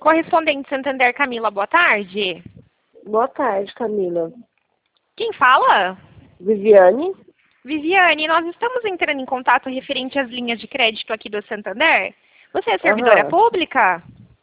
Correspondente Santander, Camila, boa tarde. Boa tarde, Camila. Quem fala? Viviane? Viviane, nós estamos entrando em contato referente às linhas de crédito aqui do Santander. Você é servidora pública?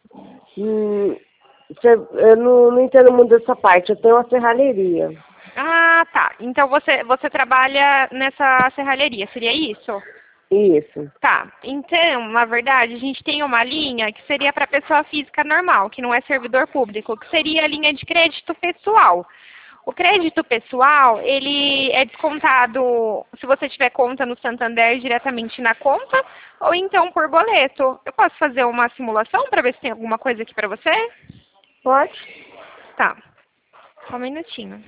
Eu não entendo muito dessa parte, eu tenho uma serralheria. Ah, tá. Então você trabalha nessa serralheria, seria isso? Isso. Tá. Então, na verdade, a gente tem uma linha que seria para pessoa física normal, que não é servidor público, que seria a linha de crédito pessoal. O crédito pessoal, ele é descontado se você tiver conta no Santander diretamente na conta ou então por boleto. Eu posso fazer uma simulação para ver se tem alguma coisa aqui para você? Pode? Tá. Só um minutinho.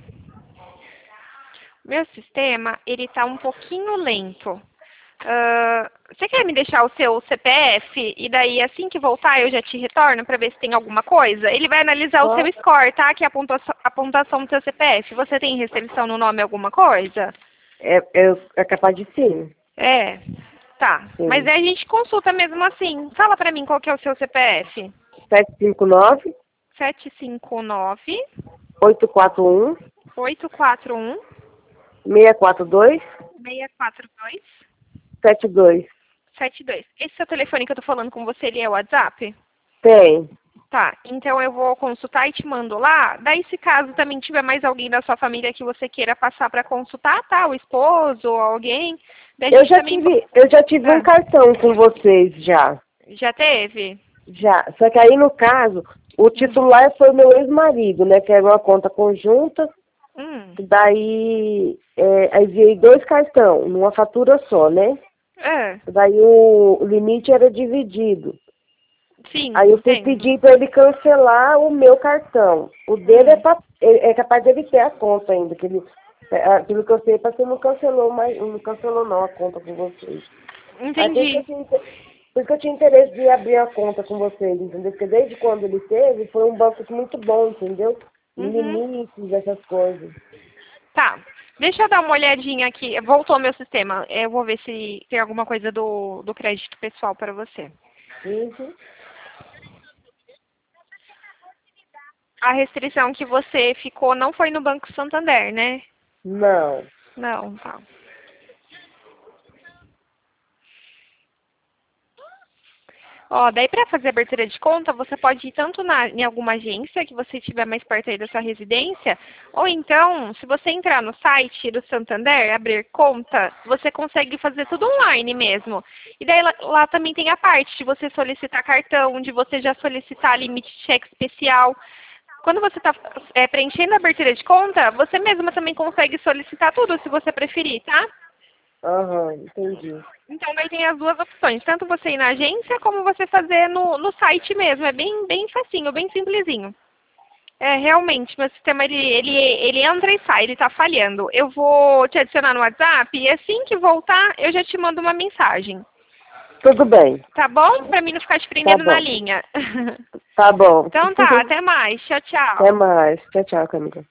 Meu sistema, ele tá um pouquinho lento. Você quer me deixar o seu CPF e daí assim que voltar eu já te retorno para ver se tem alguma coisa? Ele vai analisar o seu score, tá? Que é a pontuação do seu CPF. Você tem restrição no nome alguma coisa? É capaz de sim. É, tá. Sim. Mas aí a gente consulta mesmo assim. Fala pra mim qual que é o seu CPF. 759 759 841 841 642 642 72. 72. Esse seu telefone que eu tô falando com você, ele é o WhatsApp? Tem. Tá, então eu vou consultar e te mando lá. Daí, se caso também tiver mais alguém da sua família que você queira passar para consultar, tá? O esposo ou alguém. Daí Eu já tive um cartão com vocês já. Já teve? Já. Só que aí, no caso, o titular foi o meu ex-marido, né? Que era uma conta conjunta. Daí, aí veio 2 cartões, numa fatura só, né? Daí o limite era dividido. Sim. Aí eu fui pedir para ele cancelar o meu cartão. O dele é capaz dele ter a conta ainda, que ele, aquilo que eu sei, parece que não cancelou não a conta com vocês. Entendi. Aí, por isso que eu tinha interesse de abrir a conta com vocês, entendeu? Porque desde quando ele teve, foi um banco muito bom, entendeu? Limites, essas coisas. Tá. Deixa eu dar uma olhadinha aqui. Voltou meu sistema. Eu vou ver se tem alguma coisa do crédito pessoal para você. A restrição que você ficou não foi no Banco Santander, né? Não. Não, tá. Ó, daí para fazer abertura de conta, você pode ir tanto em alguma agência que você estiver mais perto aí da sua residência, ou então, se você entrar no site do Santander, abrir conta, você consegue fazer tudo online mesmo. E daí lá também tem a parte de você solicitar cartão, de você já solicitar limite de cheque especial. Quando você está preenchendo a abertura de conta, você mesma também consegue solicitar tudo, se você preferir, tá? Entendi. Então, daí tem as duas opções. Tanto você ir na agência, como você fazer no site mesmo. É bem facinho, bem simplesinho. Realmente, meu sistema, ele entra e sai, ele tá falhando. Eu vou te adicionar no WhatsApp e assim que voltar, eu já te mando uma mensagem. Tudo bem. Tá bom? Pra mim não ficar te prendendo na linha. Tá bom. Então tá, até mais. Tchau, tchau. Até mais. Tchau, tchau, Camila.